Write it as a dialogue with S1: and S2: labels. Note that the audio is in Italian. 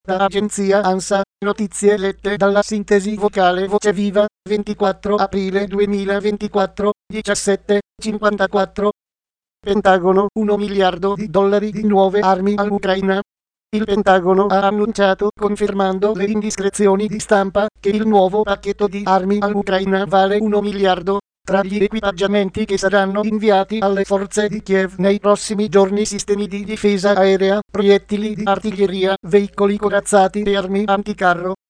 S1: Da agenzia ANSA, notizie lette dalla sintesi vocale Voce Viva, 24 aprile 2024, 17:54. Pentagono, 1 miliardo di dollari di nuove armi all'Ucraina. Il Pentagono ha annunciato, confermando le indiscrezioni di stampa, che il nuovo pacchetto di armi all'Ucraina vale 1 miliardo. Tra gli equipaggiamenti che saranno inviati alle forze di Kiev nei prossimi giorni: sistemi di difesa aerea, proiettili di artiglieria, veicoli corazzati e armi anticarro.